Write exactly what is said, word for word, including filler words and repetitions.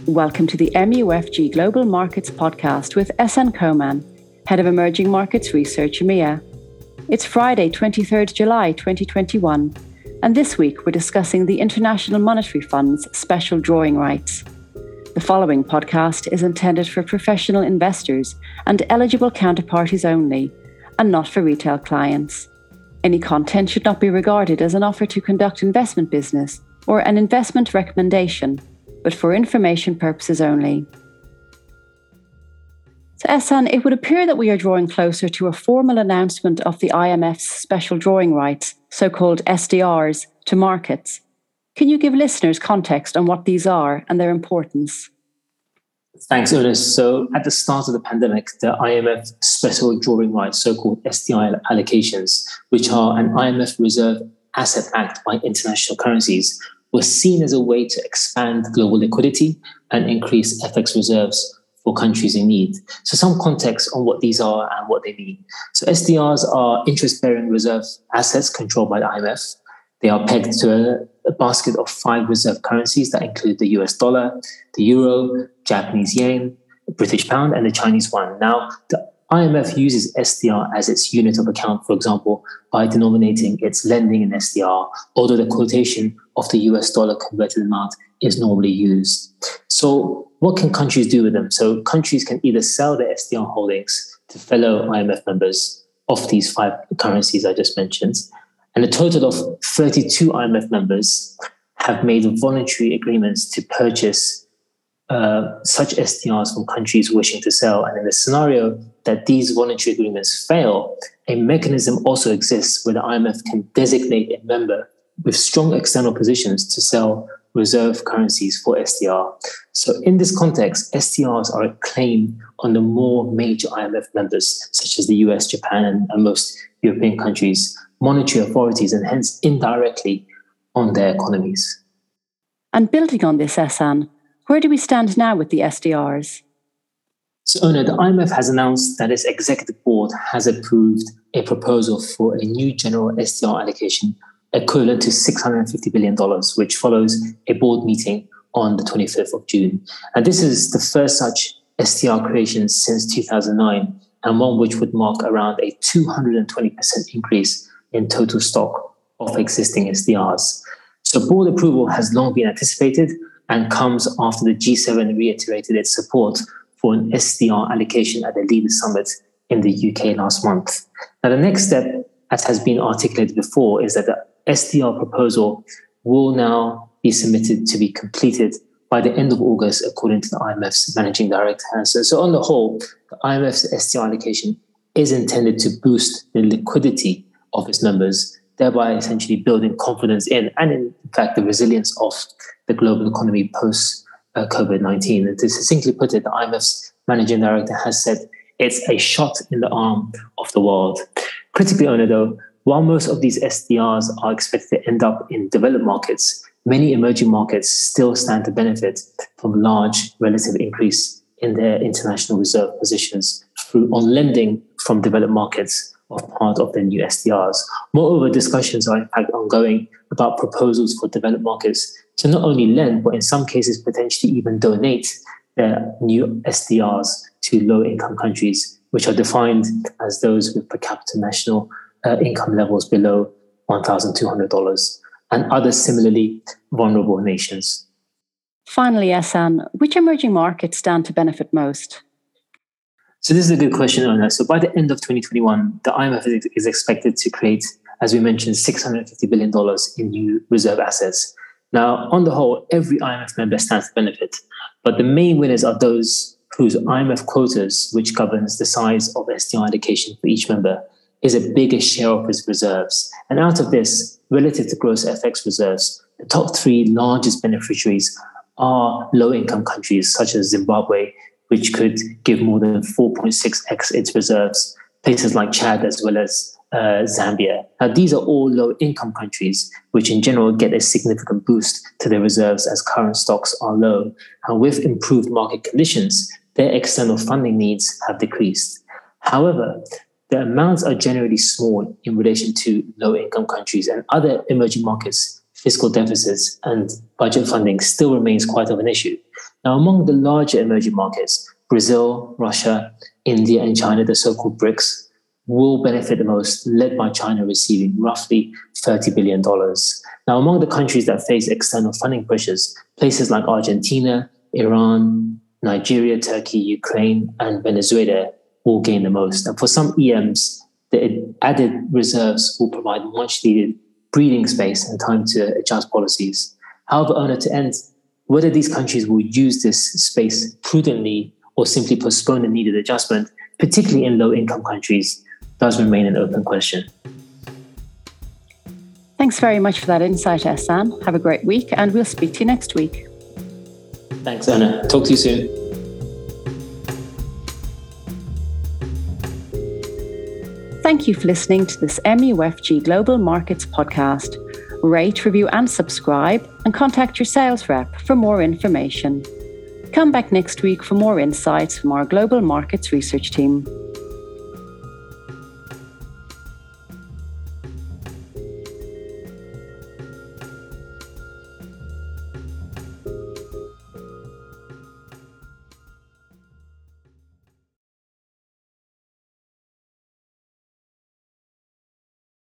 Welcome to the M U F G Global Markets Podcast with Ehsan Koman, Head of Emerging Markets Research, EMEA. It's Friday, twenty-third of July, twenty twenty-one, and this week we're discussing the International Monetary Fund's special drawing rights. The following podcast is intended for professional investors and eligible counterparties only, and not for retail clients. Any content should not be regarded as an offer to conduct investment business or an investment recommendation, but for information purposes only. So Ehsan, it would appear that we are drawing closer to a formal announcement of the I M F's special drawing rights, so-called S D Rs, to markets. Can you give listeners context on what these are and their importance? Thanks, Ernest. So at the start of the pandemic, the I M F special drawing rights, so-called S D R allocations, which are an I M F reserve asset backed by international currencies, was seen as a way to expand global liquidity and increase F X reserves for countries in need. So some context on what these are and what they mean. So S D Rs are interest-bearing reserve assets controlled by the I M F. They are pegged to a, a basket of five reserve currencies that include the U S dollar, the euro, Japanese yen, the British pound, and the Chinese yuan. Now, the I M F uses S D R as its unit of account, for example, by denominating its lending in S D R, although the quotation of the U S dollar converted amount is normally used. So what can countries do with them? So countries can either sell their S D R holdings to fellow I M F members of these five currencies I just mentioned. And a total of thirty-two I M F members have made voluntary agreements to purchase uh, such S D Rs from countries wishing to sell. And in the scenario that these voluntary agreements fail, a mechanism also exists where the I M F can designate a member with strong external positions to sell reserve currencies for S D R. So in this context, S D Rs are a claim on the more major I M F members, such as the U S, Japan, and, and most European countries, monetary authorities, and hence indirectly on their economies. And building on this, Ehsan, where do we stand now with the S D Rs? So, Ona, the I M F has announced that its executive board has approved a proposal for a new general S D R allocation equivalent to six hundred fifty billion dollars, which follows a board meeting on the twenty-fifth of June. And this is the first such S D R creation since two thousand nine, and one which would mark around a two hundred twenty percent increase in total stock of existing S D Rs. So board approval has long been anticipated and comes after the G seven reiterated its support for an S D R allocation at the Leaders Summit in the U K last month. Now, the next step, as has been articulated before, is that the S D R proposal will now be submitted to be completed by the end of August, according to the I M F's managing director. So, so on the whole, the I M F's S D R allocation is intended to boost the liquidity of its members, thereby essentially building confidence in, and in fact, the resilience of the global economy post uh, COVID nineteen. And to succinctly put it, the I M F's managing director has said it's a shot in the arm of the world. Critically, Ona, though, while most of these S D Rs are expected to end up in developed markets, many emerging markets still stand to benefit from large relative increase in their international reserve positions through on lending from developed markets of part of the new S D Rs. Moreover, discussions are in fact ongoing about proposals for developed markets to not only lend, but in some cases potentially even donate their new S D Rs to low-income countries, which are defined as those with per capita national uh, income levels below one thousand two hundred dollars, and other similarly vulnerable nations. Finally, Ehsan, which emerging markets stand to benefit most? So this is a good question, Ona. So by the end of twenty twenty-one, the I M F is expected to create, as we mentioned, six hundred fifty billion dollars in new reserve assets. Now, on the whole, every I M F member stands to benefit, but the main winners are those whose I M F quotas, which governs the size of S D R allocation for each member, is a bigger share of its reserves. And out of this, relative to gross F X reserves, the top three largest beneficiaries are low-income countries such as Zimbabwe, which could give more than four point six x its reserves, places like Chad as well as uh, Zambia. Now, these are all low-income countries, which in general get a significant boost to their reserves as current stocks are low. And with improved market conditions, their external funding needs have decreased. However, the amounts are generally small in relation to low-income countries, and other emerging markets' fiscal deficits and budget funding still remains quite of an issue. Now, among the larger emerging markets, Brazil, Russia, India, and China, the so-called BRICS, will benefit the most, led by China receiving roughly thirty billion dollars. Now, among the countries that face external funding pressures, places like Argentina, Iran, Nigeria, Turkey, Ukraine, and Venezuela will gain the most. And for some E Ms, the added reserves will provide much-needed breathing space and time to adjust policies. However, Ona, to end, whether these countries will use this space prudently or simply postpone the needed adjustment, particularly in low-income countries, does remain an open question. Thanks very much for that insight, Ehsan. Have a great week, and we'll speak to you next week. Thanks, Ona. Talk to you soon. Thank you for listening to this M U F G Global Markets podcast. Rate, review, and subscribe, and contact your sales rep for more information. Come back next week for more insights from our Global Markets Research team.